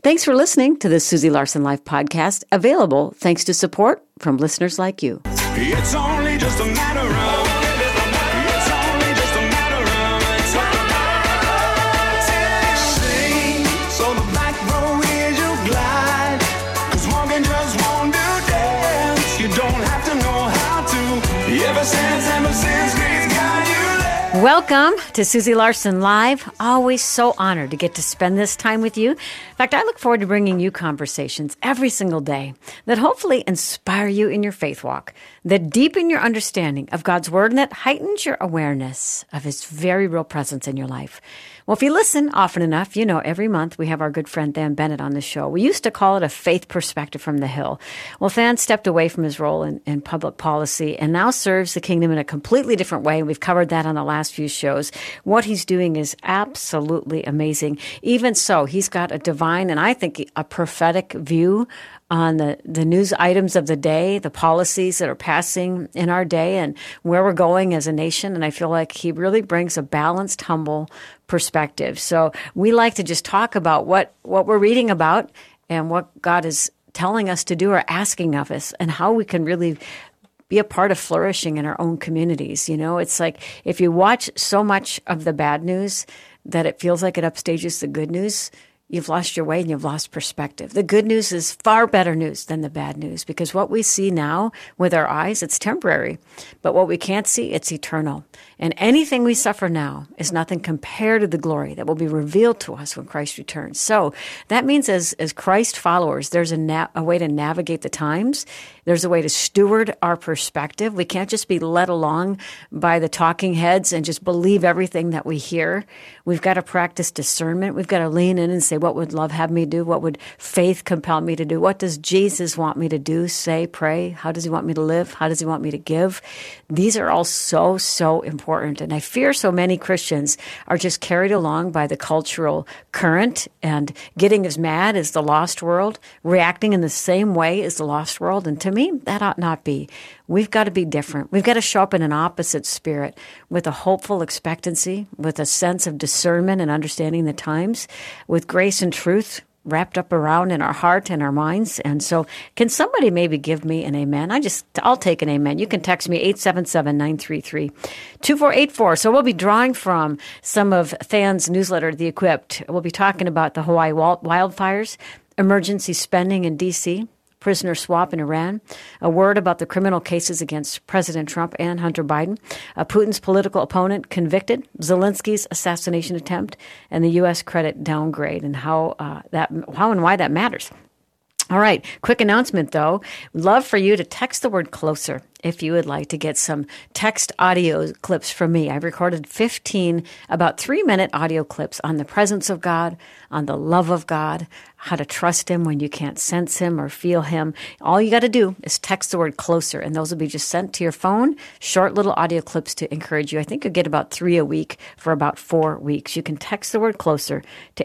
Thanks for listening to the Susie Larson Life podcast, available thanks to support from listeners like you. It's only just a matter of sing, so the back row is your glide, 'cause walking just won't do dance. You don't have to know how to. Ever since Grace got you there. Welcome to Susie Larson Live. Always so honored to get to spend this time with you. In fact, I look forward to bringing you conversations every single day that hopefully inspire you in your faith walk, that deepen your understanding of God's Word, and that heightens your awareness of His very real presence in your life. Well, if you listen often enough, you know every month we have our good friend Dan Bennett on the show. We used to call it a faith perspective from the Hill. Well, Dan stepped away from his role in public policy and now serves the kingdom in a completely different way. We've covered that on the last few shows. What he's doing is absolutely amazing. Even so, he's got a divine and I think a prophetic view on the news items of the day, the policies that are passing in our day and where we're going as a nation. And I feel like he really brings a balanced, humble perspective. So we like to just talk about what we're reading about and what God is telling us to do or asking of us and how we can really be a part of flourishing in our own communities. You know, it's like if you watch so much of the bad news that it feels like it upstages the good news, you've lost your way and you've lost perspective. The good news is far better news than the bad news because what we see now with our eyes, it's temporary. But what we can't see, it's eternal. And anything we suffer now is nothing compared to the glory that will be revealed to us when Christ returns. So that means as Christ followers, there's a way to navigate the times. There's a way to steward our perspective. We can't just be led along by the talking heads and just believe everything that we hear. We've got to practice discernment. We've got to lean in and say, what would love have me do? What would faith compel me to do? What does Jesus want me to do, say, pray? How does he want me to live? How does he want me to give? These are all so important. And I fear so many Christians are just carried along by the cultural current and getting as mad as the lost world, reacting in the same way as the lost world. And to me, that ought not be. We've got to be different. We've got to show up in an opposite spirit with a hopeful expectancy, with a sense of discernment and understanding the times, with grace and truth wrapped up around in our heart and our minds. And so can somebody maybe give me an amen? I'll take an amen. You can text me 877-933-2484. So we'll be drawing from some of Than's newsletter, The Equipped. We'll be talking about the Hawaii wildfires, emergency spending in D.C., prisoner swap in Iran, a word about the criminal cases against President Trump and Hunter Biden, Putin's political opponent convicted, Zelensky's assassination attempt, and the U.S. credit downgrade and how and why that matters. All right, quick announcement, though. Love for you to text the word closer if you would like to get some text audio clips from me. I've recorded 15 about 3-minute audio clips on the presence of God, on the love of God, how to trust him when you can't sense him or feel him. All you got to do is text the word closer, and those will be just sent to your phone, short little audio clips to encourage you. I think you'll get about 3 a week for about 4 weeks. You can text the word closer to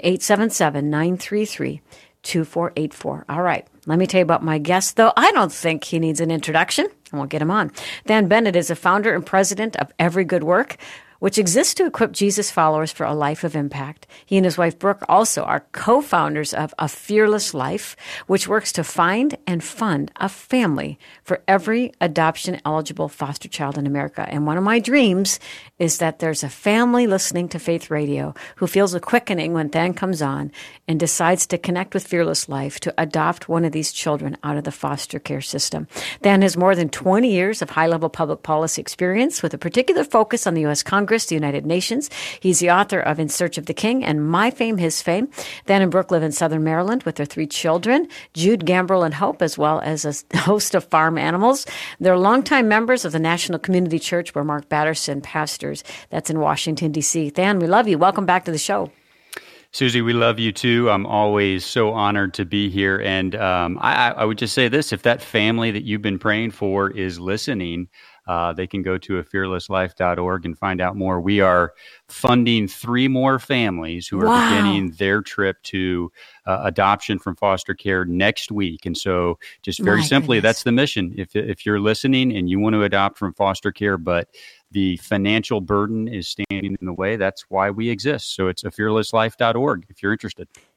877-933-2484. All right. Let me tell you about my guest, though. I don't think he needs an introduction. I won't get him on. Dan Bennett is a founder and president of Every Good Work, which exists to equip Jesus followers for a life of impact. He and his wife, Brooke, also are co-founders of A Fearless Life, which works to find and fund a family for every adoption-eligible foster child in America. And one of my dreams is that there's a family listening to Faith Radio who feels a quickening when Dan comes on and decides to connect with Fearless Life to adopt one of these children out of the foster care system. Dan has more than 20 years of high-level public policy experience with a particular focus on the U.S. Congress, the United Nations. He's the author of In Search of the King and My Fame, His Fame. Dan and Brooke live in Southern Maryland with their 3 children, Jude, Gambrel, and Hope, as well as a host of farm animals. They're longtime members of the National Community Church where Mark Batterson pastors. That's in Washington, D.C. Dan, we love you. Welcome back to the show. Susie, we love you too. I'm always so honored to be here. And I would just say this, if that family that you've been praying for is listening, they can go to afearlesslife.org and find out more. We are funding 3 more families who are beginning their trip to adoption from foster care next week. And so just very simply, that's the mission. If you're listening and you want to adopt from foster care, but the financial burden is standing in the way, that's why we exist. So it's afearlesslife.org if you're interested.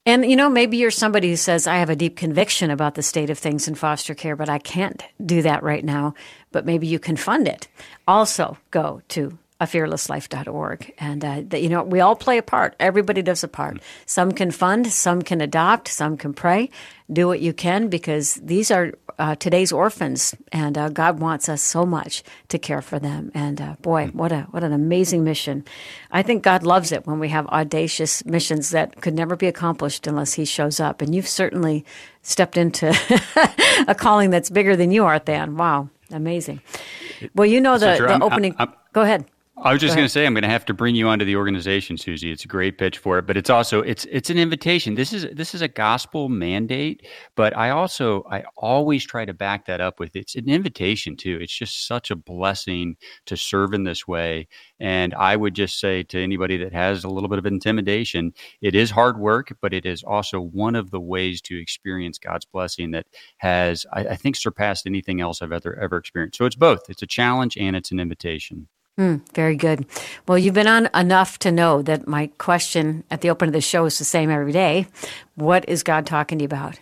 And, maybe you're somebody who says, I have a deep conviction about the state of things in foster care, but I can't do that right now. But maybe you can fund it. Also, go to afearlesslife.org. And, we all play a part. Everybody does a part. Some can fund, some can adopt, some can pray. Do what you can, because these are today's orphans, and God wants us so much to care for them. And boy, what an amazing mission. I think God loves it when we have audacious missions that could never be accomplished unless He shows up. And you've certainly stepped into a calling that's bigger than you are, Than. Wow, amazing. Well, the opening. Go ahead. I was just going to say, I'm going to have to bring you onto the organization, Susie. It's a great pitch for it, but it's also it's an invitation. This is a gospel mandate, but I always try to back that up with it's an invitation too. It's just such a blessing to serve in this way. And I would just say to anybody that has a little bit of intimidation, it is hard work, but it is also one of the ways to experience God's blessing that has, I think, surpassed anything else I've ever experienced. So it's both. It's a challenge and it's an invitation. Very good. Well, you've been on enough to know that my question at the open of the show is the same every day. What is God talking to you about?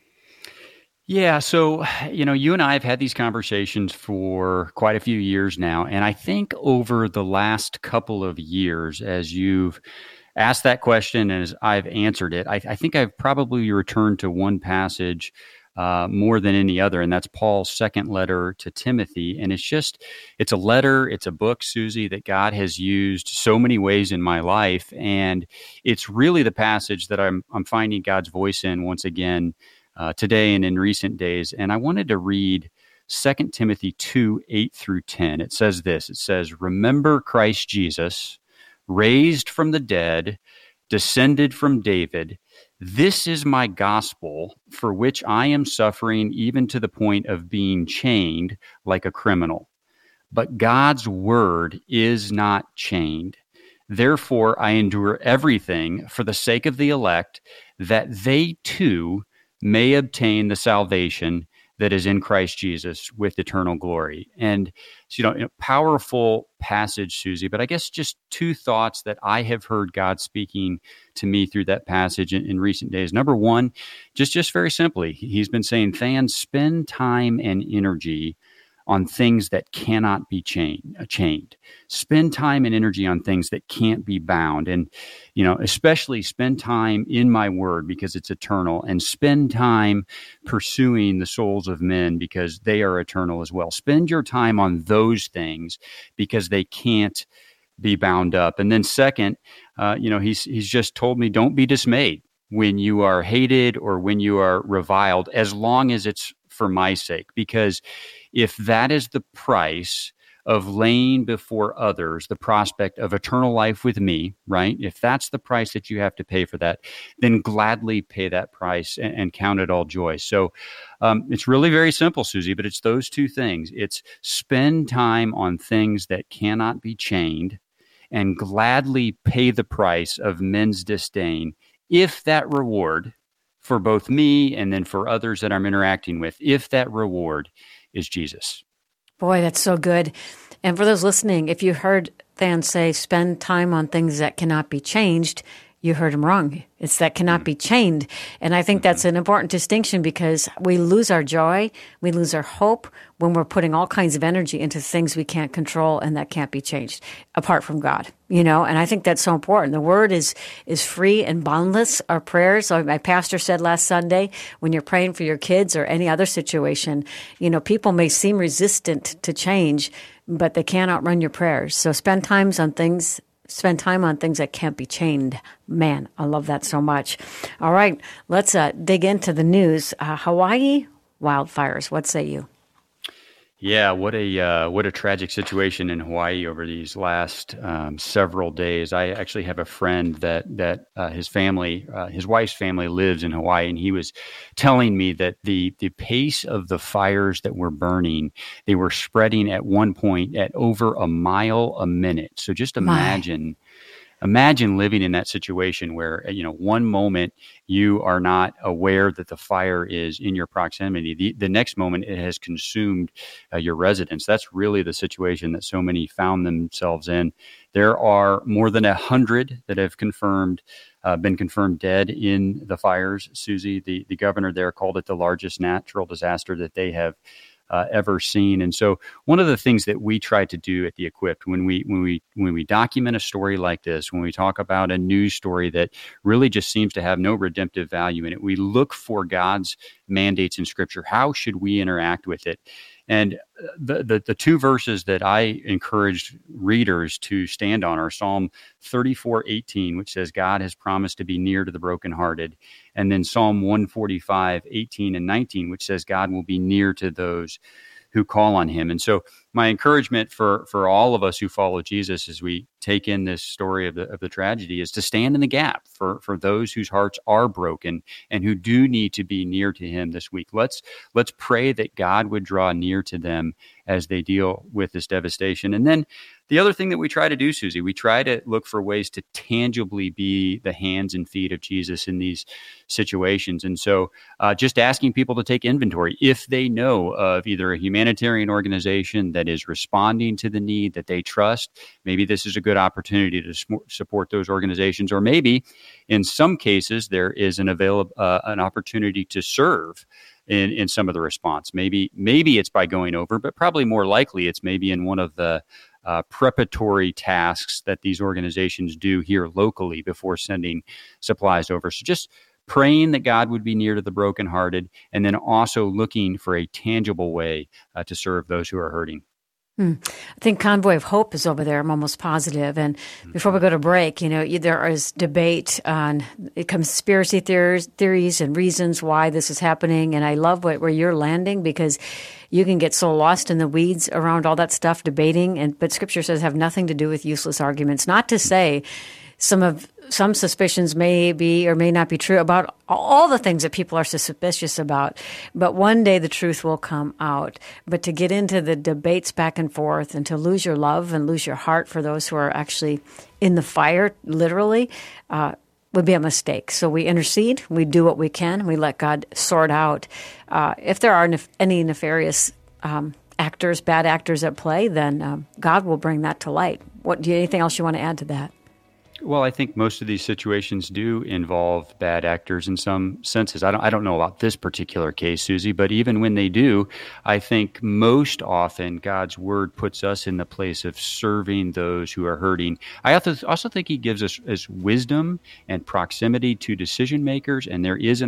Yeah, so, you and I have had these conversations for quite a few years now. And I think over the last couple of years, as you've asked that question and as I've answered it, I think I've probably returned to one passage more than any other, and that's Paul's second letter to Timothy. And it's a letter, it's a book, Susie, that God has used so many ways in my life. And it's really the passage that I'm finding God's voice in once again today and in recent days. And I wanted to read 2 Timothy 2:8-10. It says this, it says, "Remember Christ Jesus, raised from the dead, descended from David. This is my gospel, for which I am suffering even to the point of being chained like a criminal. But God's word is not chained. Therefore, I endure everything for the sake of the elect, that they too may obtain the salvation that is in Christ Jesus with eternal glory." And so, powerful passage, Susie, but I guess just two thoughts that I have heard God speaking to me through that passage in recent days. Number one, just very simply, He's been saying, Than, spend time and energy on things that cannot be chained. Spend time and energy on things that can't be bound. And, especially spend time in my word because it's eternal, and spend time pursuing the souls of men because they are eternal as well. Spend your time on those things because they can't be bound up. And then second, he's just told me, don't be dismayed when you are hated or when you are reviled, as long as it's for my sake. Because if that is the price of laying before others the prospect of eternal life with me, right? If that's the price that you have to pay for that, then gladly pay that price and count it all joy. So it's really very simple, Susie, but it's those two things. It's spend time on things that cannot be chained and gladly pay the price of men's disdain, if that reward for both me and then for others that I'm interacting with, if that reward is Jesus. Boy, that's so good. And for those listening, if you heard Than say, spend time on things that cannot be changed, you heard him wrong. It's that cannot be chained. And I think that's an important distinction, because we lose our joy, we lose our hope when we're putting all kinds of energy into things we can't control and that can't be changed apart from God, And I think that's so important. The word is free and boundless. Our prayers, like my pastor said last Sunday, when you're praying for your kids or any other situation, people may seem resistant to change, but they can't outrun your prayers. So spend time on things that can't be chained. Man, I love that so much. All right, let's dig into the news. Hawaii wildfires. What say you? Yeah, what a tragic situation in Hawaii over these last several days. I actually have a friend that his wife's family lives in Hawaii, and he was telling me that the pace of the fires that were burning, they were spreading at one point at over a mile a minute. So just imagine imagine living in that situation where, one moment you are not aware that the fire is in your proximity. The next moment it has consumed your residence. That's really the situation that so many found themselves in. There are more than 100 that have been confirmed dead in the fires. Susie, the governor there, called it the largest natural disaster that they have ever seen. And so one of the things that we try to do at The Equipped, when we document a story like this, when we talk about a news story that really just seems to have no redemptive value in it, we look for God's mandates in Scripture. How should we interact with it? And the two verses that I encourage readers to stand on are Psalm 34:18, which says God has promised to be near to the brokenhearted, and then Psalm 145:18 and 19, which says God will be near to those who call on him. And so my encouragement for all of us who follow Jesus as we take in this story of the tragedy is to stand in the gap for those whose hearts are broken and who do need to be near to him this week. Let's pray that God would draw near to them as they deal with this devastation. And then the other thing that we try to do, Susie, we try to look for ways to tangibly be the hands and feet of Jesus in these situations. And so just asking people to take inventory if they know of either a humanitarian organization that is responding to the need that they trust. Maybe this is a good opportunity to support those organizations, or maybe in some cases there is an opportunity to serve in some of the response. Maybe it's by going over, but probably more likely it's maybe in one of the preparatory tasks that these organizations do here locally before sending supplies over. So just praying that God would be near to the brokenhearted, and then also looking for a tangible way to serve those who are hurting. I think Convoy of Hope is over there. I'm almost positive. And before we go to break, there is debate on conspiracy theories and reasons why this is happening. And I love where you're landing, because you can get so lost in the weeds around all that stuff debating. But Scripture says have nothing to do with useless arguments. Not to say some suspicions may be or may not be true about all the things that people are suspicious about. But one day the truth will come out. But to get into the debates back and forth and to lose your love and lose your heart for those who are actually in the fire, literally, would be a mistake. So we intercede, we do what we can, we let God sort out. If there are any nefarious actors, bad actors at play, then God will bring that to light. Anything else you want to add to that? Well, I think most of these situations do involve bad actors in some senses. I don't know about this particular case, Susie, but even when they do, I think most often God's word puts us in the place of serving those who are hurting. I also think he gives us wisdom and proximity to decision makers, and there is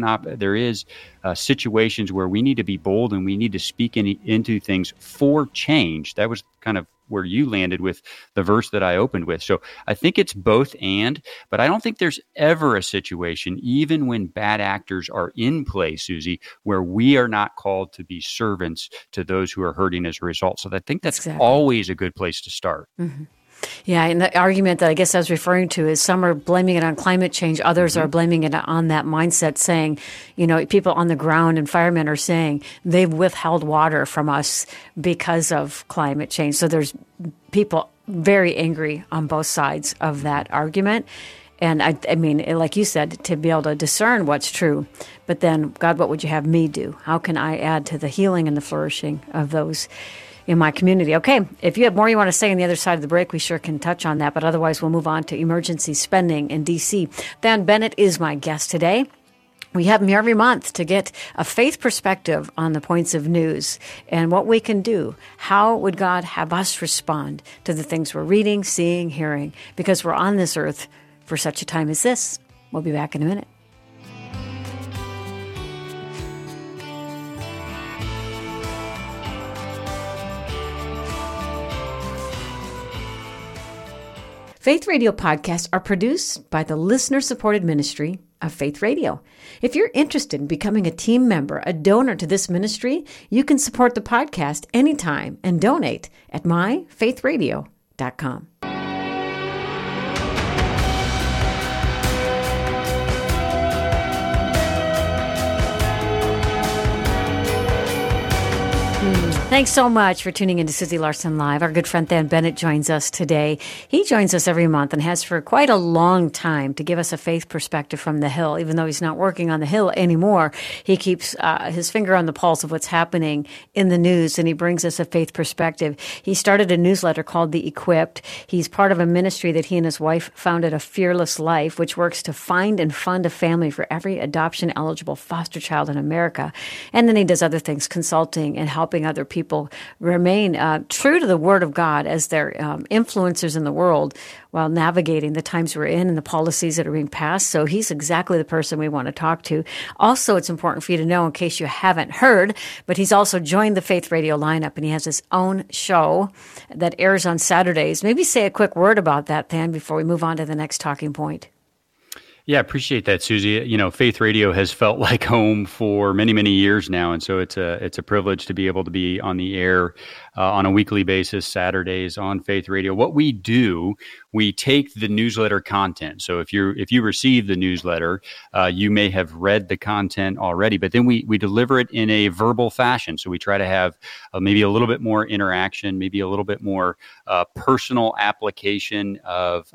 situations where we need to be bold and we need to speak into things for change. That was kind of where you landed with the verse that I opened with. So I think it's both and, but I don't think there's ever a situation, even when bad actors are in play, Susie, where we are not called to be servants to those who are hurting as a result. So I think that's always a good place to start. Mm-hmm. Yeah, and the argument that I guess I was referring to is some are blaming it on climate change, others are blaming it on that mindset, saying, people on the ground and firemen are saying they've withheld water from us because of climate change. So there's people very angry on both sides of that argument. And I mean, like you said, to be able to discern what's true. But then, God, what would you have me do? How can I add to the healing and the flourishing of those in my community? Okay, if you have more you want to say on the other side of the break, we sure can touch on that. But otherwise, we'll move on to emergency spending in D.C. Dan Bennett is my guest today. We have him here every month to get a faith perspective on the points of news and what we can do. How would God have us respond to the things we're reading, seeing, hearing? Because we're on this earth for such a time as this. We'll be back in a minute. Faith Radio podcasts are produced by the listener-supported ministry of Faith Radio. If you're interested in becoming a team member, a donor to this ministry, you can support the podcast anytime and donate at myfaithradio.com. Thanks so much for tuning into Susie Larson Live. Our good friend Than Bennett joins us today. He joins us every month and has for quite a long time to give us a faith perspective from the Hill. Even though he's not working on the Hill anymore, he keeps his finger on the pulse of what's happening in the news, and he brings us a faith perspective. He started a newsletter called The Equipped. He's part of a ministry that he and his wife founded, A Fearless Life, which works to find and fund a family for every adoption-eligible foster child in America. And then he does other things, consulting and helping other people remain true to the Word of God as their influencers in the world while navigating the times we're in and the policies that are being passed. So he's exactly the person we want to talk to. Also, it's important for you to know, in case you haven't heard, but he's also joined the Faith Radio lineup, and he has his own show that airs on Saturdays. Maybe say a quick word about that, Than, before we move on to the next talking point. Yeah, I appreciate that, Susie. Faith Radio has felt like home for many, many years now, and so it's a privilege to be able to be on the air on a weekly basis, Saturdays on Faith Radio. What we do, we take the newsletter content. So if you receive the newsletter, you may have read the content already, but then we deliver it in a verbal fashion. So we try to have maybe a little bit more interaction, maybe a little bit more personal application of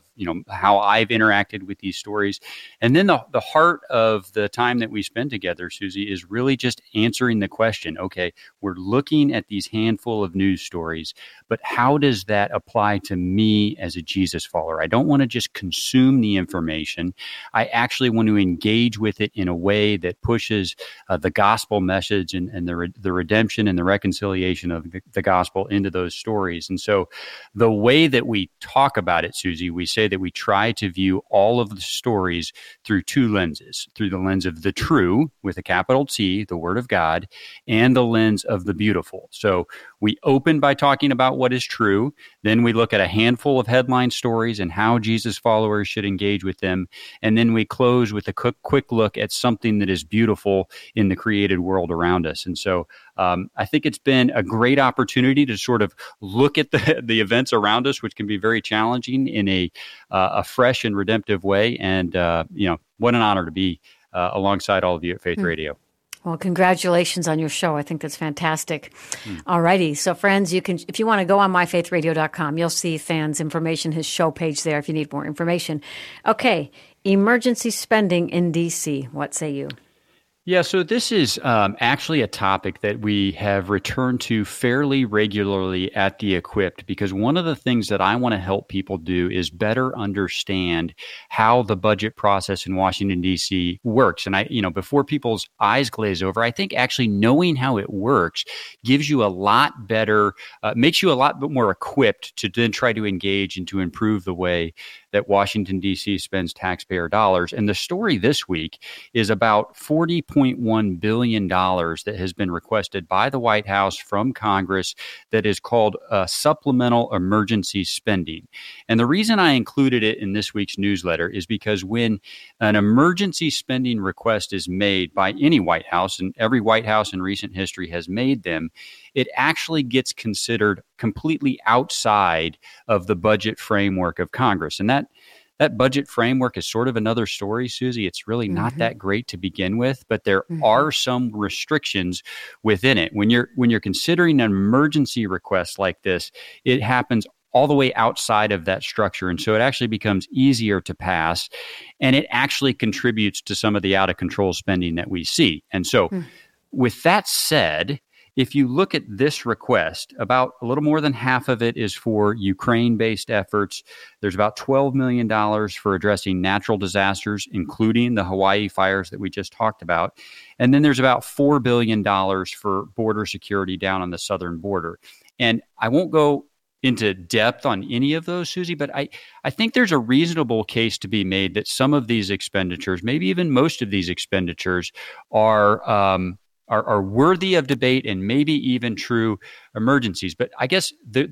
how I've interacted with these stories. And then the heart of the time that we spend together, Susie, is really just answering the question, okay, we're looking at these handful of news stories, but how does that apply to me as a Jesus follower? I don't want to just consume the information. I actually want to engage with it in a way that pushes the gospel message and the redemption and the reconciliation of the gospel into those stories. And so the way that we talk about it, Susie, we say that we try to view all of the stories through two lenses, through the lens of the true, with a capital T, the Word of God, and the lens of the beautiful. So we open by talking about what is true. Then we look at a handful of headline stories and how Jesus followers should engage with them. And then we close with a quick look at something that is beautiful in the created world around us. And so I think it's been a great opportunity to sort of look at the events around us, which can be very challenging, in a fresh and redemptive way. And, what an honor to be alongside all of you at Faith Radio. Well, congratulations on your show. I think that's fantastic. All righty. So, friends, you can, if you want to go on myfaithradio.com, you'll see Than's information, his show page there if you need more information. Okay. Emergency spending in D.C. What say you? Yeah, so this is actually a topic that we have returned to fairly regularly at The Equipped, because one of the things that I want to help people do is better understand how the budget process in Washington, D.C. works. And before people's eyes glaze over, I think actually knowing how it works gives you a lot better, makes you a lot more equipped to then try to engage and to improve the way that Washington, D.C. spends taxpayer dollars. And the story this week is about $40.1 billion that has been requested by the White House from Congress that is called supplemental emergency spending. And the reason I included it in this week's newsletter is because when an emergency spending request is made by any White House, and every White House in recent history has made them, it actually gets considered completely outside of the budget framework of Congress. And that budget framework is sort of another story, Susie. It's really not that great to begin with, but there are some restrictions within it. When you're considering an emergency request like this, it happens all the way outside of that structure. And so it actually becomes easier to pass, and it actually contributes to some of the out of control spending that we see. And so with that said, if you look at this request, about a little more than half of it is for Ukraine-based efforts. There's about $12 million for addressing natural disasters, including the Hawaii fires that we just talked about. And then there's about $4 billion for border security down on the southern border. And I won't go into depth on any of those, Susie, but I think there's a reasonable case to be made that some of these expenditures, maybe even most of these expenditures, are worthy of debate and maybe even true emergencies. But I guess the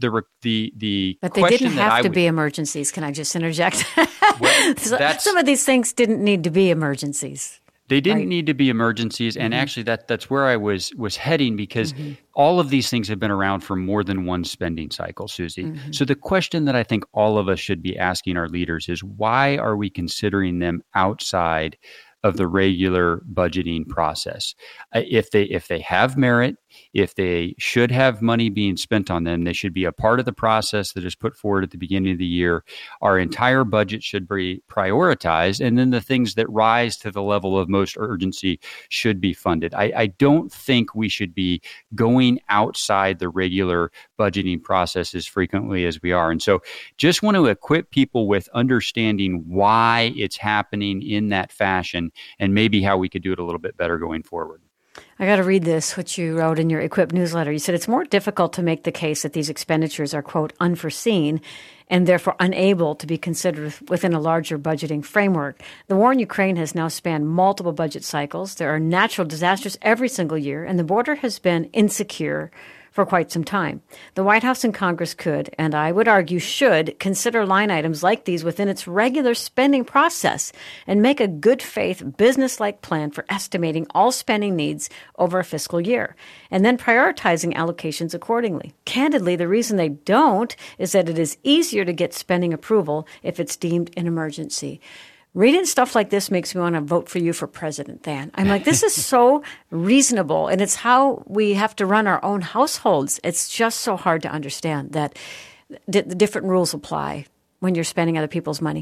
but they didn't have to be emergencies. Can I just interject? Well, some of these things didn't need to be emergencies. They didn't need to be emergencies, and actually that's where I was heading, because all of these things have been around for more than one spending cycle, Susie. So the question that I think all of us should be asking our leaders is, why are we considering them outside of the regular budgeting process. If they have merit, if they should have money being spent on them, they should be a part of the process that is put forward at the beginning of the year. Our entire budget should be prioritized, and then the things that rise to the level of most urgency should be funded. I don't think we should be going outside the regular budgeting process as frequently as we are. And so just want to equip people with understanding why it's happening in that fashion and maybe how we could do it a little bit better going forward. I got to read this, what you wrote in your Equip newsletter. You said it's more difficult to make the case that these expenditures are, quote, unforeseen and therefore unable to be considered within a larger budgeting framework. The war in Ukraine has now spanned multiple budget cycles. There are natural disasters every single year, and the border has been insecure for quite some time. The White House and Congress could, and I would argue should, consider line items like these within its regular spending process and make a good faith, business-like plan for estimating all spending needs over a fiscal year, and then prioritizing allocations accordingly. Candidly, the reason they don't is that it is easier to get spending approval if it's deemed an emergency. Reading stuff like this makes me want to vote for you for president, Dan. I'm like, this is so reasonable, and it's how we have to run our own households. It's just so hard to understand that the different rules apply when you're spending other people's money.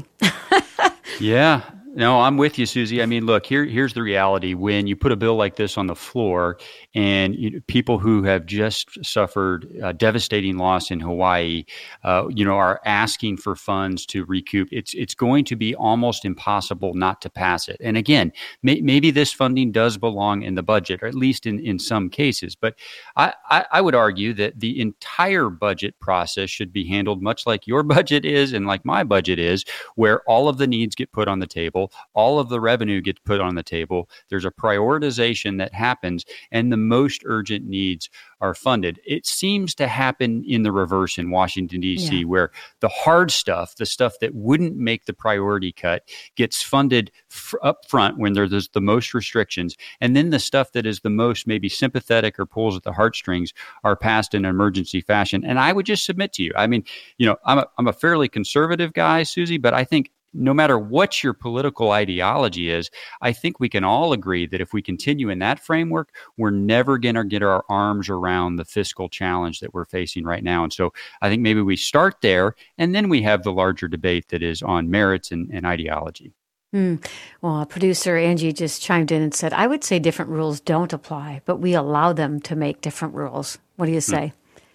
Yeah. No, I'm with you, Susie. I mean, look, here's the reality. When you put a bill like this on the floor and people who have just suffered devastating loss in Hawaii, are asking for funds to recoup, it's going to be almost impossible not to pass it. And again, maybe this funding does belong in the budget, or at least in some cases. But I would argue that the entire budget process should be handled much like your budget is and like my budget is, where all of the needs get put on the table. All of the revenue gets put on the table. There's a prioritization that happens, and the most urgent needs are funded. It seems to happen in the reverse in Washington, D.C., where the hard stuff, the stuff that wouldn't make the priority cut, gets funded up front when there's the most restrictions. And then the stuff that is the most maybe sympathetic or pulls at the heartstrings are passed in an emergency fashion. And I would just submit to you, I mean, I'm a fairly conservative guy, Susie, but I think no matter what your political ideology is, I think we can all agree that if we continue in that framework, we're never going to get our arms around the fiscal challenge that we're facing right now. And so I think maybe we start there, and then we have the larger debate that is on merits and ideology. Well, producer Angie just chimed in and said, I would say different rules don't apply, but we allow them to make different rules. What do you say?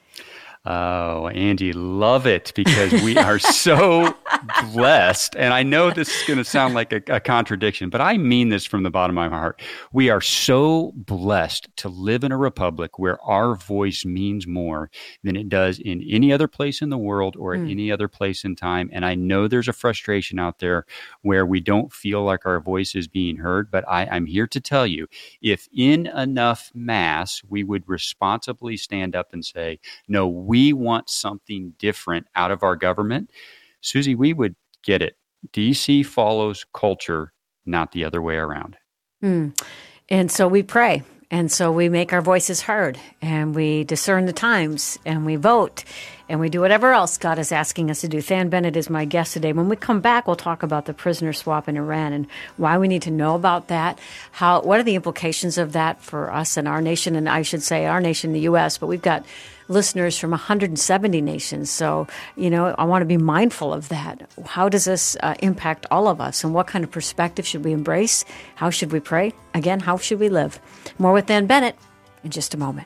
Oh, Angie, love it, because we are so blessed. And I know this is going to sound like a contradiction, but I mean this from the bottom of my heart. We are so blessed to live in a republic where our voice means more than it does in any other place in the world or at any other place in time. And I know there's a frustration out there where we don't feel like our voice is being heard. But I'm here to tell you, if in enough mass, we would responsibly stand up and say, no, we want something different out of our government, Susie, we would get it. DC follows culture, not the other way around. And so we pray. And so we make our voices heard, and we discern the times, and we vote, and we do whatever else God is asking us to do. Than Bennett is my guest today. When we come back, we'll talk about the prisoner swap in Iran and why we need to know about that. What are the implications of that for us and our nation? And I should say our nation, the U.S., but we've got listeners from 170 nations. So, I want to be mindful of that. How does this impact all of us? And what kind of perspective should we embrace? How should we pray? Again, how should we live? More with Than Bennett in just a moment.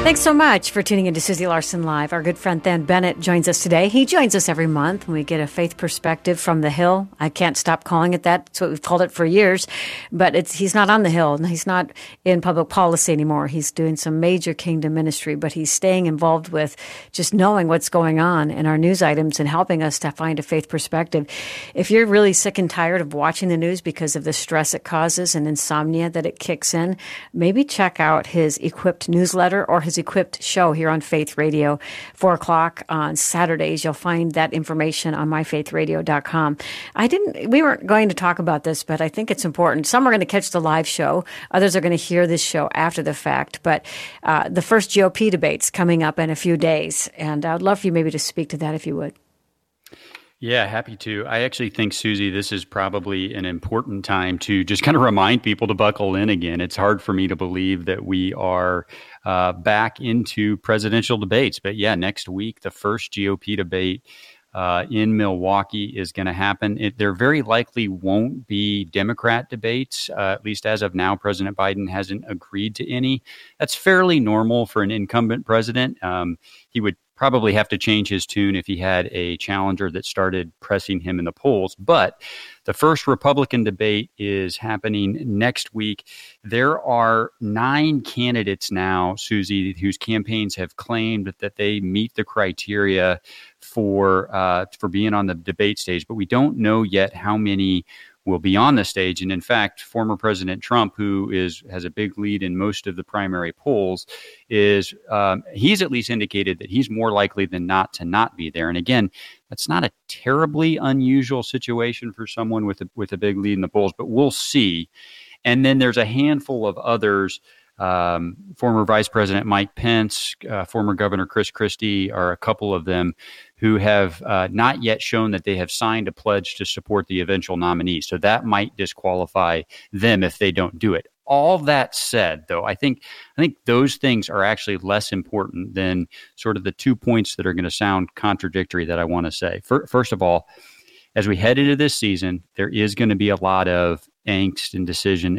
Thanks so much for tuning into Susie Larson Live. Our good friend Dan Bennett joins us today. He joins us every month when we get a faith perspective from the Hill. I can't stop calling it that. That's what we've called it for years. But he's not on the Hill. He's not in public policy anymore. He's doing some major kingdom ministry, but he's staying involved with just knowing what's going on in our news items and helping us to find a faith perspective. If you're really sick and tired of watching the news because of the stress it causes and insomnia that it kicks in, maybe check out his Equipped newsletter or his Equipped show here on Faith Radio, 4 o'clock on Saturdays. You'll find that information on myfaithradio.com. We weren't going to talk about this, but I think it's important. Some are going to catch the live show. Others are going to hear this show after the fact. But the first GOP debate's coming up in a few days. And I'd love for you maybe to speak to that if you would. Yeah, happy to. I actually think, Susie, this is probably an important time to just kind of remind people to buckle in again. It's hard for me to believe that we are back into presidential debates. But yeah, next week, the first GOP debate in Milwaukee is going to happen. There very likely won't be Democrat debates. At least as of now, President Biden hasn't agreed to any. That's fairly normal for an incumbent president. He would probably have to change his tune if he had a challenger that started pressing him in the polls. But the first Republican debate is happening next week. There are 9 candidates now, Susie, whose campaigns have claimed that they meet the criteria for being on the debate stage, but we don't know yet how many will be on the stage. And in fact, former President Trump, who has a big lead in most of the primary polls, he's at least indicated that he's more likely than not to not be there. And again, that's not a terribly unusual situation for someone with a big lead in the polls, but we'll see. And then there's a handful of others. Former Vice President Mike Pence, former Governor Chris Christie are a couple of them who have not yet shown that they have signed a pledge to support the eventual nominee. So that might disqualify them if they don't do it. All that said, though, I think those things are actually less important than sort of the 2 points that are going to sound contradictory that I want to say. First of all, as we head into this season, there is going to be a lot of angst and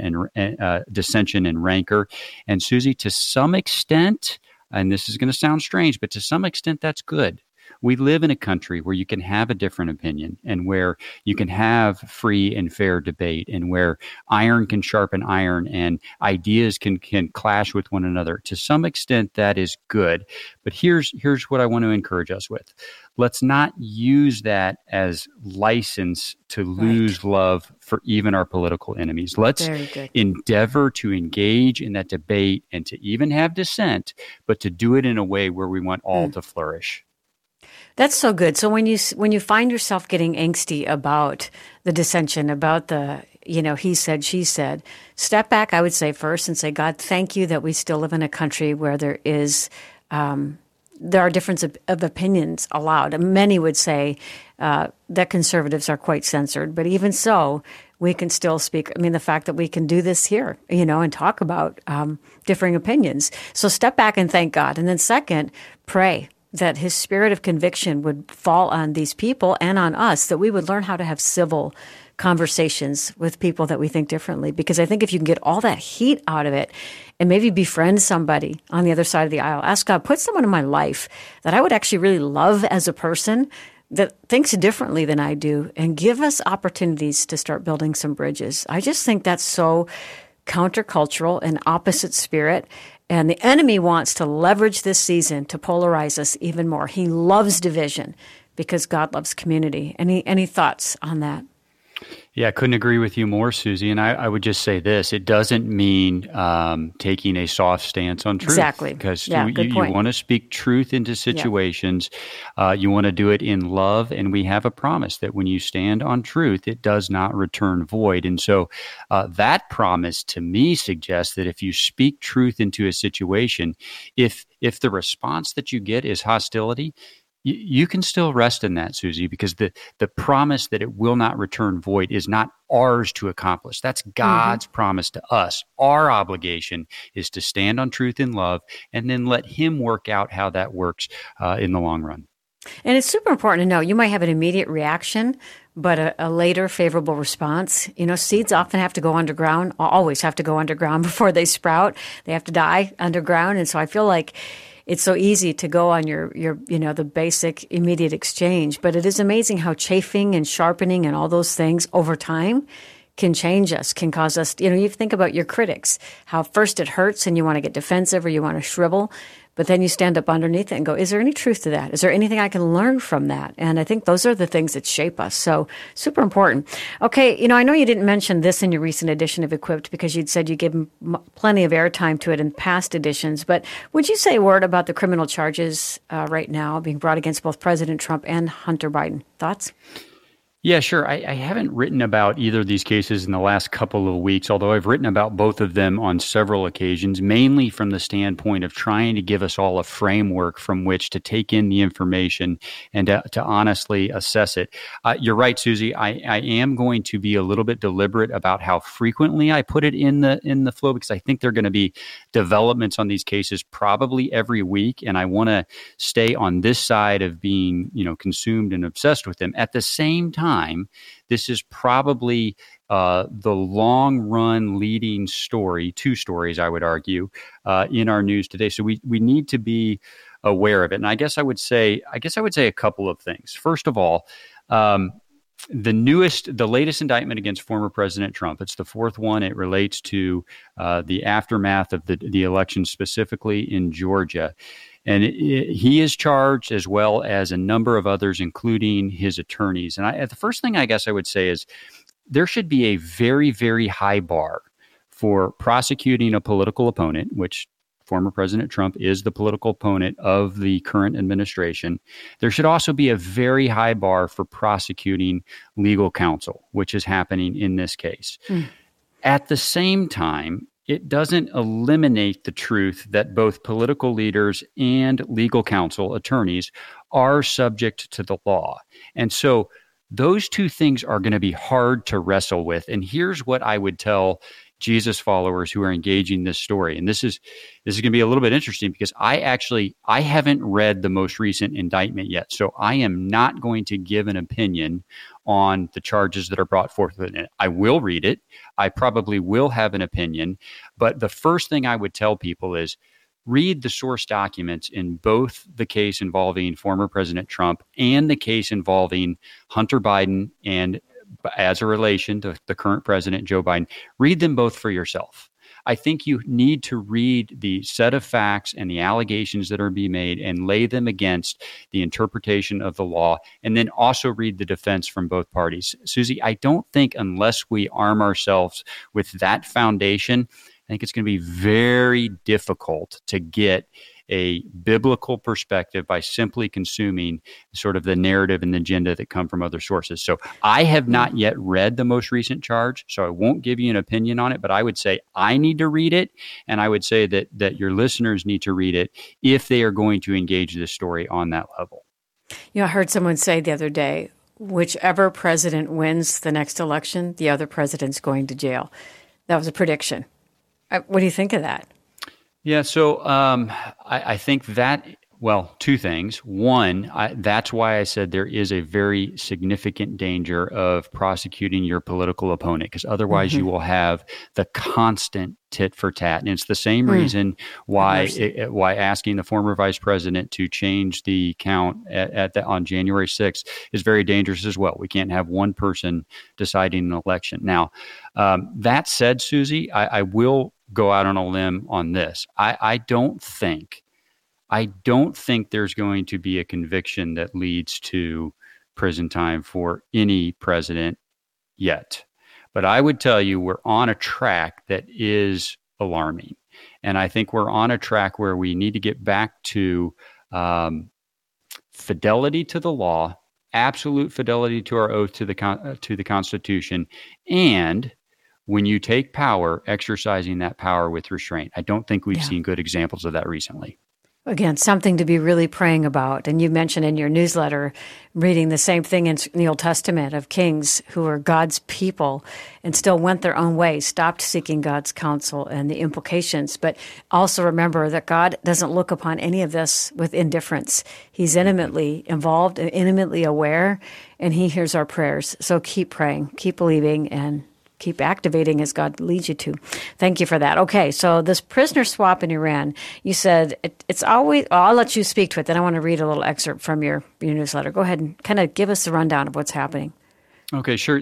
dissension and rancor. And Susie, to some extent, and this is going to sound strange, but to some extent, that's good. We live in a country where you can have a different opinion and where you can have free and fair debate and where iron can sharpen iron and ideas can clash with one another. To some extent, that is good. But here's what I want to encourage us with. Let's not use that as license to lose love for even our political enemies. Let's endeavor to engage in that debate and to even have dissent, but to do it in a way where we want all to flourish. That's so good. So when you find yourself getting angsty about the dissension, about the, he said, she said, step back, I would say first and say, God, thank you that we still live in a country where there are differences of opinions allowed. Many would say that conservatives are quite censored, but even so, we can still speak. I mean, the fact that we can do this here, and talk about differing opinions. So step back and thank God. And then second, pray that his spirit of conviction would fall on these people and on us, that we would learn how to have civil conversations with people that we think differently. Because I think if you can get all that heat out of it and maybe befriend somebody on the other side of the aisle, ask God, put someone in my life that I would actually really love as a person that thinks differently than I do, and give us opportunities to start building some bridges. I just think that's so countercultural and opposite spirit. And the enemy wants to leverage this season to polarize us even more. He loves division because God loves community. Any thoughts on that? Yeah, I couldn't agree with you more, Susie. And I would just say this. It doesn't mean taking a soft stance on truth. Exactly. Because you want to speak truth into situations. Yeah. You want to do it in love. And we have a promise that when you stand on truth, it does not return void. And so that promise to me suggests that if you speak truth into a situation, if the response that you get is hostility, you can still rest in that, Susie, because the promise that it will not return void is not ours to accomplish. That's God's promise to us. Our obligation is to stand on truth in love and then let him work out how that works in the long run. And it's super important to know you might have an immediate reaction, but a later favorable response. Seeds often have to go underground, always have to go underground before they sprout. They have to die underground. And so I feel like it's so easy to go on your the basic immediate exchange. But it is amazing how chafing and sharpening and all those things over time can change us, can cause us, you think about your critics, how first it hurts and you want to get defensive or you want to shrivel, but then you stand up underneath it and go, is there any truth to that? Is there anything I can learn from that? And I think those are the things that shape us. So super important. Okay, I know you didn't mention this in your recent edition of Equipped because you'd said you gave plenty of airtime to it in past editions, but would you say a word about the criminal charges right now being brought against both President Trump and Hunter Biden? Thoughts? Yeah, sure. I haven't written about either of these cases in the last couple of weeks, although I've written about both of them on several occasions, mainly from the standpoint of trying to give us all a framework from which to take in the information and to honestly assess it. You're right, Susie. I am going to be a little bit deliberate about how frequently I put it in the flow because I think there are going to be developments on these cases probably every week, and I want to stay on this side of being, consumed and obsessed with them. At the same time, this is probably the long run leading story, two stories, I would argue, in our news today. So we need to be aware of it. And I guess I would say a couple of things. First of all, the latest indictment against former President Trump, it's the fourth one. It relates to the aftermath of the election, specifically in Georgia. And he is charged as well as a number of others, including his attorneys. And the first thing I guess I would say is there should be a very, very high bar for prosecuting a political opponent, which former President Trump is the political opponent of the current administration. There should also be a very high bar for prosecuting legal counsel, which is happening in this case. At the same time, it doesn't eliminate the truth that both political leaders and legal counsel, attorneys, are subject to the law. And so those two things are going to be hard to wrestle with. And here's what I would tell Jesus followers who are engaging this story. And this is going to be a little bit interesting because I haven't read the most recent indictment yet. So I am not going to give an opinion on the charges that are brought forth in it. I will read it. I probably will have an opinion. But the first thing I would tell people is read the source documents in both the case involving former President Trump and the case involving Hunter Biden and as a relation to the current president, Joe Biden. Read them both for yourself. I think you need to read the set of facts and the allegations that are being made and lay them against the interpretation of the law, and then also read the defense from both parties. Susie, I don't think unless we arm ourselves with that foundation, I think it's going to be very difficult to get a biblical perspective by simply consuming sort of the narrative and the agenda that come from other sources. So I have not yet read the most recent charge, so I won't give you an opinion on it, but I would say I need to read it, and I would say that your listeners need to read it if they are going to engage this story on that level. I heard someone say the other day, whichever president wins the next election, the other president's going to jail. That was a prediction. What do you think of that? Yeah, so I think that, well, two things. One, that's why I said there is a very significant danger of prosecuting your political opponent, because otherwise you will have the constant tit for tat. And it's the same reason why asking the former vice president to change the count on January 6th is very dangerous as well. We can't have one person deciding an election. Now, that said, Susie, I will go out on a limb on this. I don't think there's going to be a conviction that leads to prison time for any president yet. But I would tell you we're on a track that is alarming. And I think we're on a track where we need to get back to fidelity to the law, absolute fidelity to our oath to the Constitution, and when you take power, exercising that power with restraint. I don't think we've seen good examples of that recently. Again, something to be really praying about. And you mentioned in your newsletter reading the same thing in the Old Testament of kings who were God's people and still went their own way, stopped seeking God's counsel and the implications. But also remember that God doesn't look upon any of this with indifference. He's intimately involved and intimately aware, and he hears our prayers. So keep praying, keep believing, and keep activating as God leads you to. Thank you for that. Okay, so this prisoner swap in Iran, you said it's always, I'll let you speak to it, then I want to read a little excerpt from your newsletter. Go ahead and kind of give us the rundown of what's happening. Okay, sure.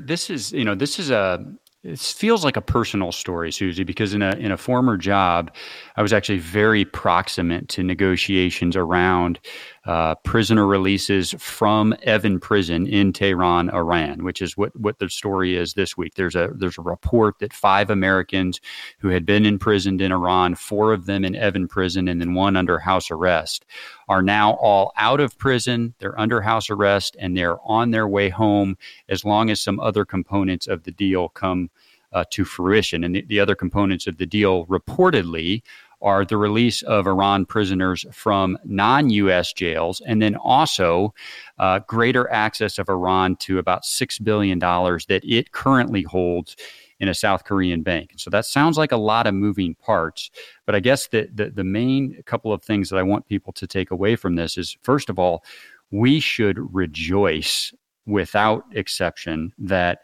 It feels like a personal story, Susie, because in a former job, I was actually very proximate to negotiations around prisoner releases from Evin Prison in Tehran, Iran, which is what the story is this week. There's a report that 5 Americans who had been imprisoned in Iran, 4 of them in Evin Prison, and then 1 under house arrest, are now all out of prison. They're under house arrest, and they're on their way home as long as some other components of the deal come to fruition. And the other components of the deal reportedly are the release of Iran prisoners from non-U.S. jails, and then also greater access of Iran to about $6 billion that it currently holds in a South Korean bank. So that sounds like a lot of moving parts, but I guess the main couple of things that I want people to take away from this is, first of all, we should rejoice without exception that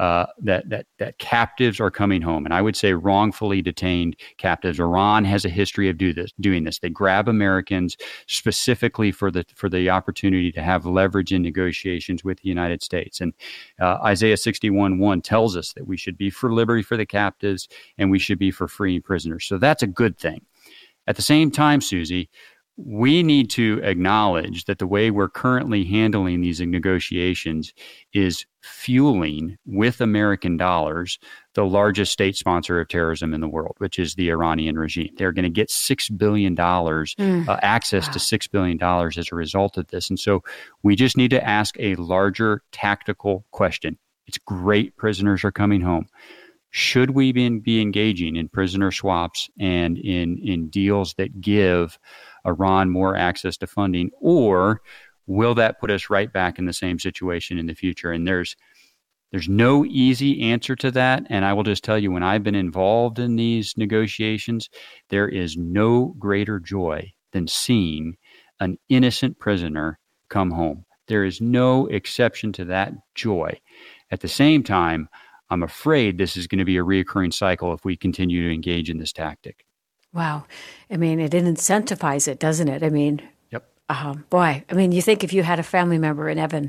captives are coming home, and I would say wrongfully detained captives. Iran has a history of doing this. They grab Americans specifically for the opportunity to have leverage in negotiations with the United States. And Isaiah 61:1 tells us that we should be for liberty for the captives and we should be for freeing prisoners. So that's a good thing. At the same time, Susie, we need to acknowledge that the way we're currently handling these negotiations is fueling, with American dollars, the largest state sponsor of terrorism in the world, which is the Iranian regime. They're going to get $6 billion, access to $6 billion as a result of this. And so we just need to ask a larger tactical question. It's great prisoners are coming home. Should we be engaging in prisoner swaps and in deals that give Iran more access to funding, or will that put us right back in the same situation in the future? And there's no easy answer to that. And I will just tell you, when I've been involved in these negotiations, there is no greater joy than seeing an innocent prisoner come home. There is no exception to that joy. At the same time, I'm afraid this is going to be a reoccurring cycle if we continue to engage in this tactic. Wow. I mean, it incentivizes it, doesn't it? I mean, yep. Boy, I mean, you think if you had a family member in Evin,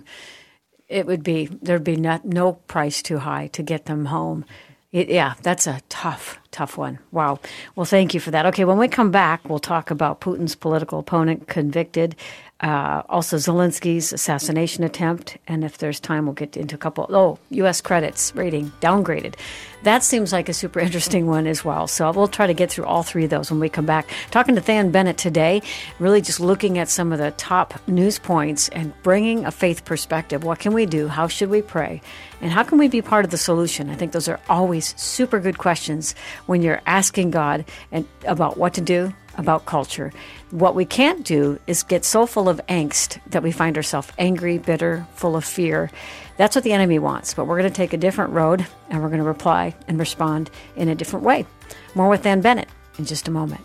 there'd be no price too high to get them home. That's a tough one. Wow. Well, thank you for that. Okay, when we come back, we'll talk about Putin's political opponent convicted, also Zelensky's assassination attempt, and if there's time, we'll get into a couple. U.S. credits rating downgraded. That seems like a super interesting one as well. So we'll try to get through all 3 of those when we come back. Talking to Than Bennett today, really just looking at some of the top news points and bringing a faith perspective. What can we do? How should we pray? And how can we be part of the solution? I think those are always super good questions when you're asking God and about what to do about culture. What we can't do is get so full of angst that we find ourselves angry, bitter, full of fear. That's what the enemy wants, but we're going to take a different road, and we're going to reply and respond in a different way. More with Than Bennett in just a moment.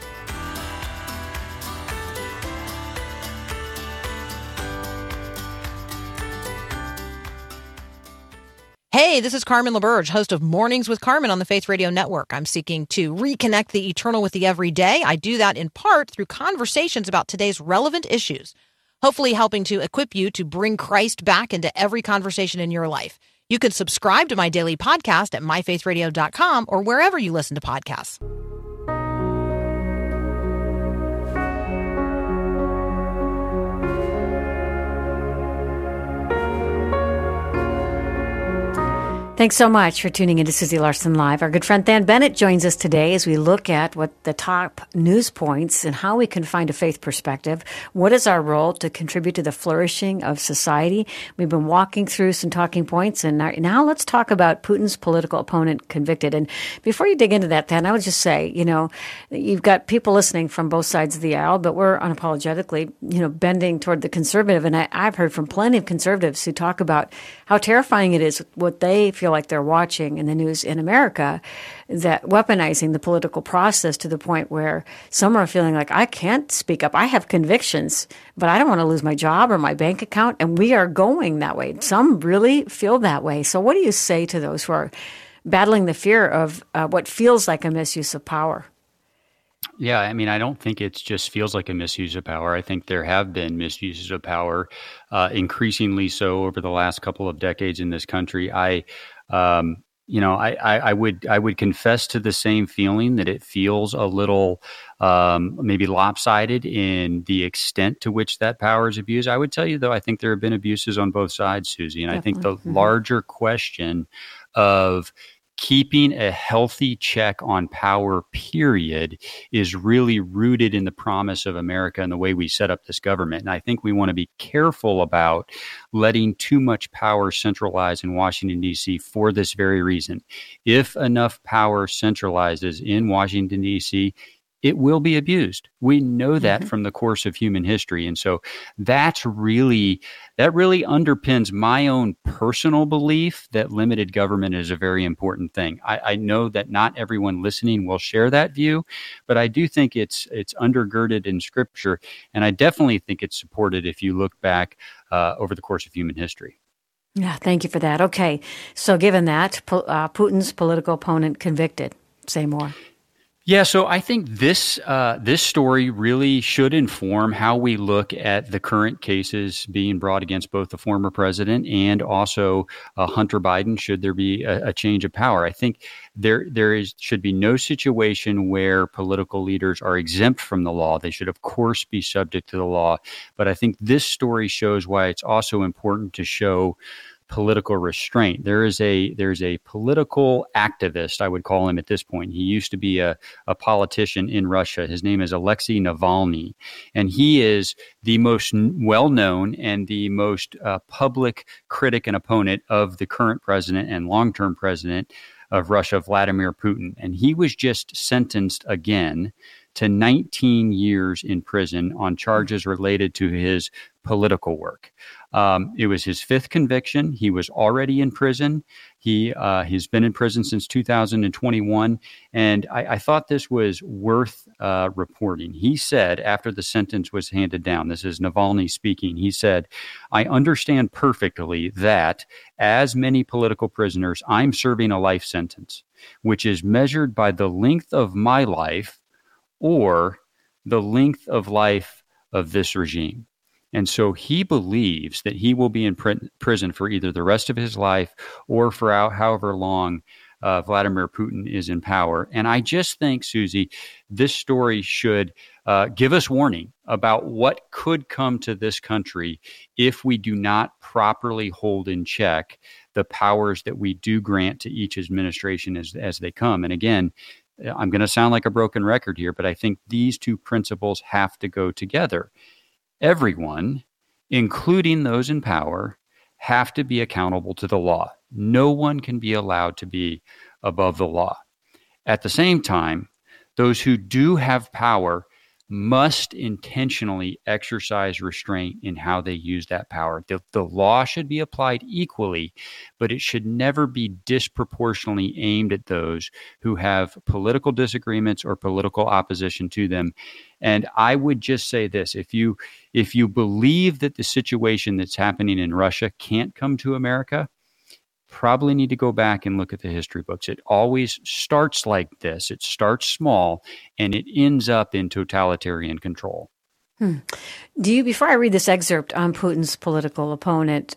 Hey, this is Carmen LaBerge, host of Mornings with Carmen on the Faith Radio Network. I'm seeking to reconnect the eternal with the everyday. I do that in part through conversations about today's relevant issues, hopefully helping to equip you to bring Christ back into every conversation in your life. You can subscribe to my daily podcast at myfaithradio.com or wherever you listen to podcasts. Thanks so much for tuning into Susie Larson Live. Our good friend Than Bennett joins us today as we look at what the top news points and how we can find a faith perspective. What is our role to contribute to the flourishing of society? We've been walking through some talking points, and now let's talk about Putin's political opponent convicted. And before you dig into that, Than, I would just say, you've got people listening from both sides of the aisle, but we're unapologetically, bending toward the conservative. And I've heard from plenty of conservatives who talk about how terrifying it is what they feel like they're watching in the news in America, that weaponizing the political process to the point where some are feeling like, I can't speak up. I have convictions, but I don't want to lose my job or my bank account. And we are going that way. Some really feel that way. So what do you say to those who are battling the fear of what feels like a misuse of power? Yeah, I mean, I don't think it just feels like a misuse of power. I think there have been misuses of power, increasingly so over the last couple of decades in this country. I would confess to the same feeling that it feels a little maybe lopsided in the extent to which that power is abused. I would tell you, though, I think there have been abuses on both sides, Susie. And I think the larger question of keeping a healthy check on power, period, is really rooted in the promise of America and the way we set up this government. And I think we want to be careful about letting too much power centralize in Washington, D.C. for this very reason. If enough power centralizes in Washington, D.C., it will be abused. We know that from the course of human history. And so that really underpins my own personal belief that limited government is a very important thing. I know that not everyone listening will share that view, but I do think it's undergirded in Scripture. And I definitely think it's supported if you look back over the course of human history. Yeah, thank you for that. Okay, so given that, Putin's political opponent convicted. Say more. Yeah, so I think this story really should inform how we look at the current cases being brought against both the former president and also Hunter Biden, should there be a change of power. I think there should be no situation where political leaders are exempt from the law. They should, of course, be subject to the law. But I think this story shows why it's also important to show political restraint. There's a political activist, I would call him at this point. He used to be a politician in Russia. His name is Alexei Navalny, and he is the most well-known and the most public critic and opponent of the current president and long-term president of Russia, Vladimir Putin. And he was just sentenced again to 19 years in prison on charges related to his political work. It was his fifth conviction. He was already in prison. He's been in prison since 2021. And I thought this was worth reporting. He said after the sentence was handed down, this is Navalny speaking, he said, "I understand perfectly that, as many political prisoners, I'm serving a life sentence, which is measured by the length of my life or the length of life of this regime." And so he believes that he will be in prison for either the rest of his life or for however long Vladimir Putin is in power. And I just think, Susie, this story should give us warning about what could come to this country if we do not properly hold in check the powers that we do grant to each administration as they come. And again, I'm going to sound like a broken record here, but I think these two principles have to go together. Everyone, including those in power, have to be accountable to the law. No one can be allowed to be above the law. At the same time, those who do have power must intentionally exercise restraint in how they use that power. The law should be applied equally, but it should never be disproportionately aimed at those who have political disagreements or political opposition to them. And I would just say this, if you believe that the situation that's happening in Russia can't come to America, probably need to go back and look at the history books. It always starts like this. It starts small and it ends up in totalitarian control. Do you, before I read this excerpt on Putin's political opponent,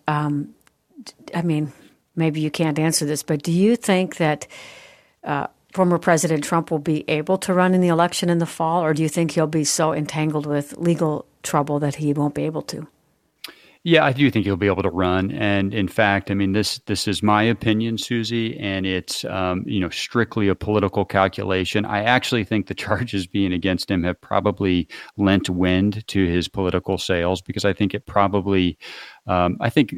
I mean, maybe you can't answer this, but do you think that former President Trump will be able to run in the election in the fall, or do you think he'll be so entangled with legal trouble that he won't be able to? Yeah, I do think he'll be able to run. And in fact, I mean, this is my opinion, Susie, and it's strictly a political calculation. I actually think the charges being against him have probably lent wind to his political sails, because I think it probably, I think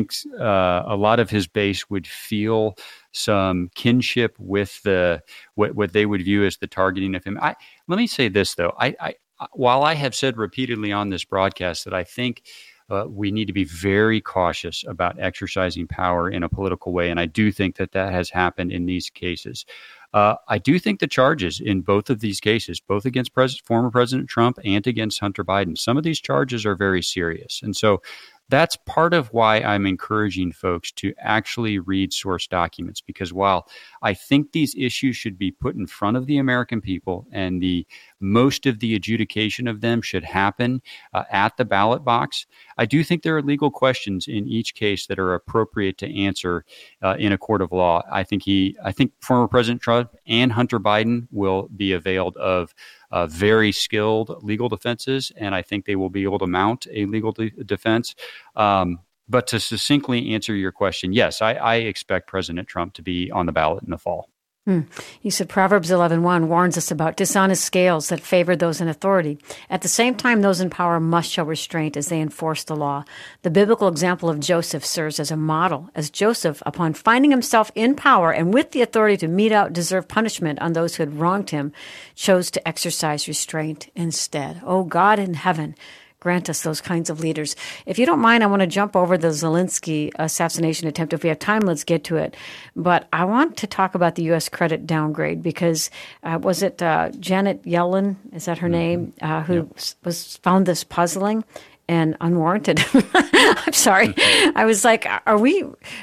a lot of his base would feel some kinship with what they would view as the targeting of him. Let me say this though, while I have said repeatedly on this broadcast that I think we need to be very cautious about exercising power in a political way. And I do think that has happened in these cases. I do think the charges in both of these cases, both against former President Trump and against Hunter Biden, some of these charges are very serious. And so that's part of why I'm encouraging folks to actually read source documents, because while I think these issues should be put in front of the American people and most of the adjudication of them should happen at the ballot box, I do think there are legal questions in each case that are appropriate to answer in a court of law. I think former President Trump and Hunter Biden will be availed of very skilled legal defenses, and I think they will be able to mount a legal defense. But to succinctly answer your question, yes, I expect President Trump to be on the ballot in the fall. You said Proverbs 11:1 warns us about dishonest scales that favor those in authority. At the same time, those in power must show restraint as they enforce the law. The biblical example of Joseph serves as a model, as Joseph, upon finding himself in power and with the authority to mete out deserved punishment on those who had wronged him, chose to exercise restraint instead. Oh, God in heaven, grant us those kinds of leaders. If you don't mind, I want to jump over the Zelensky assassination attempt. If we have time, let's get to it. But I want to talk about the U.S. credit downgrade because was it Janet Yellen, is that her name, who was found this puzzling and unwarranted? I'm sorry. I was like, are we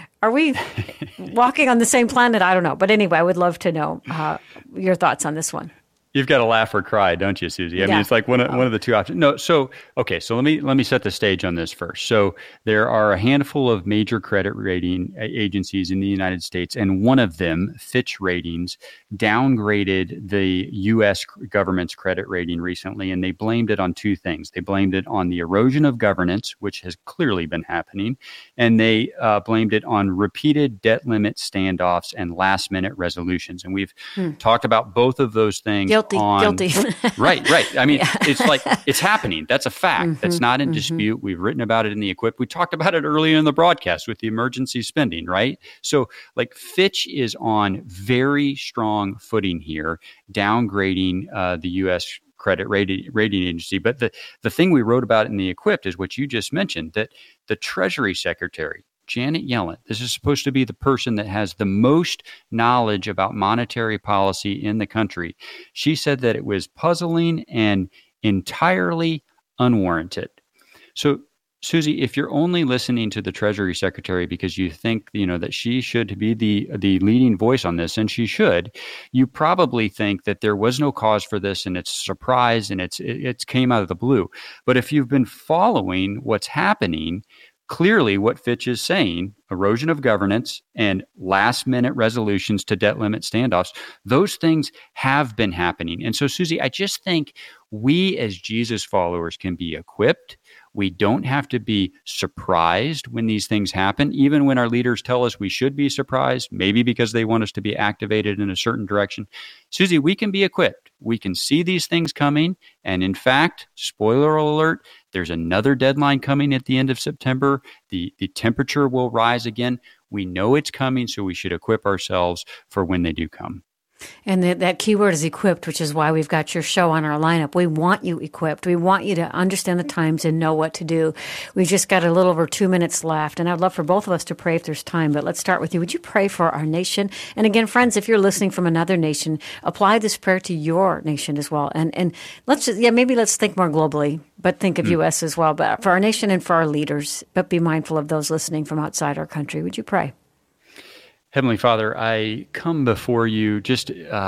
walking on the same planet? I don't know. But anyway, I would love to know your thoughts on this one. You've got to laugh or cry, don't you, Susie? I mean, it's like one of the two options. No, so let me set the stage on this first. So there are a handful of major credit rating agencies in the United States, and one of them, Fitch Ratings, downgraded the U.S. government's credit rating recently, and they blamed it on two things. They blamed it on the erosion of governance, which has clearly been happening, and they blamed it on repeated debt limit standoffs and last-minute resolutions. And we've talked about both of those things. Guilty. Right. I mean, it's like, it's happening. That's a fact. That's not in dispute. We've written about it in the Equip. We talked about it earlier in the broadcast with the emergency spending, right? So like Fitch is on very strong footing here, downgrading the U.S. credit rating agency. But the thing we wrote about in the Equipped is what you just mentioned, that the Treasury Secretary, Janet Yellen, this is supposed to be the person that has the most knowledge about monetary policy in the country. She said that it was puzzling and entirely unwarranted. So, Susie, if you're only listening to the Treasury Secretary because you think, that she should be the leading voice on this, and she should, you probably think that there was no cause for this and it's a surprise and it came out of the blue. But if you've been following what's happening, clearly what Fitch is saying, erosion of governance and last-minute resolutions to debt limit standoffs, those things have been happening. And so, Susie, I just think we as Jesus followers can be equipped. We don't have to be surprised when these things happen, even when our leaders tell us we should be surprised, maybe because they want us to be activated in a certain direction. Susie, we can be equipped. We can see these things coming. And in fact, spoiler alert, there's another deadline coming at the end of September. The temperature will rise again. We know it's coming, so we should equip ourselves for when they do come. And that key word is equipped, which is why we've got your show on our lineup. We want you equipped. We want you to understand the times and know what to do. We've just got a little over 2 minutes left, and I'd love for both of us to pray if there's time. But let's start with you. Would you pray for our nation? And again, friends, if you're listening from another nation, apply this prayer to your nation as well. And let's think more globally, but think of U.S. as well. But for our nation and for our leaders, but be mindful of those listening from outside our country. Would you pray? Heavenly Father, I come before you just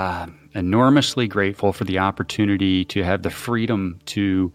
enormously grateful for the opportunity to have the freedom to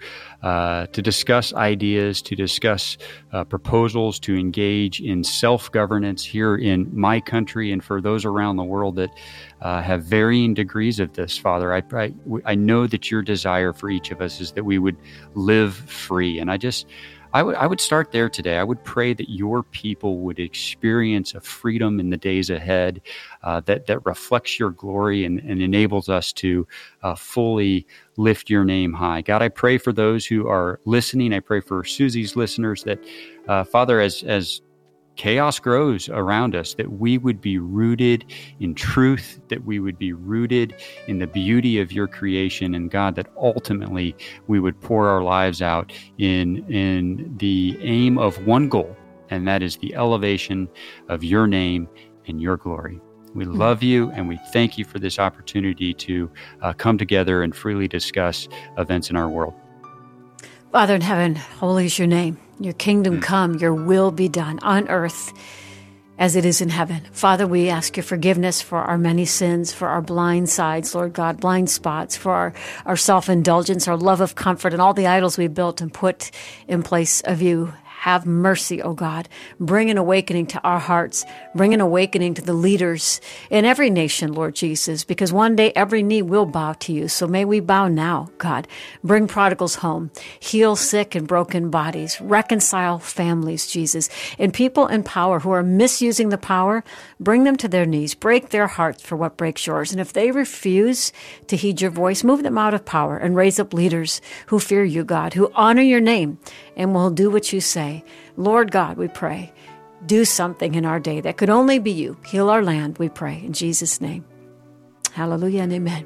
discuss ideas, to discuss proposals, to engage in self-governance here in my country and for those around the world that have varying degrees of this, Father. I know that your desire for each of us is that we would live free. And I would start there today. I would pray that your people would experience a freedom in the days ahead that reflects your glory and enables us to fully lift your name high. God, I pray for those who are listening. I pray for Susie's listeners that, Father, as chaos grows around us, that we would be rooted in truth, that we would be rooted in the beauty of your creation, and God, that ultimately we would pour our lives out in the aim of one goal, and that is the elevation of your name and your glory. We love you, and we thank you for this opportunity to come together and freely discuss events in our world. Father in heaven, holy is your name. Your kingdom come, your will be done on earth as it is in heaven. Father, we ask your forgiveness for our many sins, for our blind sides, Lord God, blind spots, for our self-indulgence, our love of comfort, and all the idols we built and put in place of you. Have mercy, O God. Bring an awakening to our hearts. Bring an awakening to the leaders in every nation, Lord Jesus, because one day every knee will bow to you. So may we bow now, God. Bring prodigals home. Heal sick and broken bodies. Reconcile families, Jesus. And people in power who are misusing the power, bring them to their knees. Break their hearts for what breaks yours. And if they refuse to heed your voice, move them out of power and raise up leaders who fear you, God, who honor your name and will do what you say. Lord God, we pray, do something in our day that could only be you. Heal our land, we pray, in Jesus' name. Hallelujah and amen.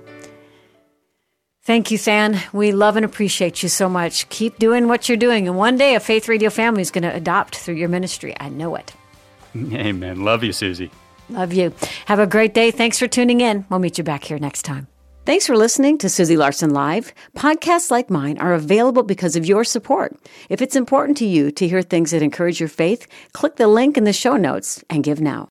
Thank you, Than. We love and appreciate you so much. Keep doing what you're doing, and one day a Faith Radio family is going to adopt through your ministry. I know it. Amen. Love you, Susie. Love you. Have a great day. Thanks for tuning in. We'll meet you back here next time. Thanks for listening to Susie Larson Live. Podcasts like mine are available because of your support. If it's important to you to hear things that encourage your faith, click the link in the show notes and give now.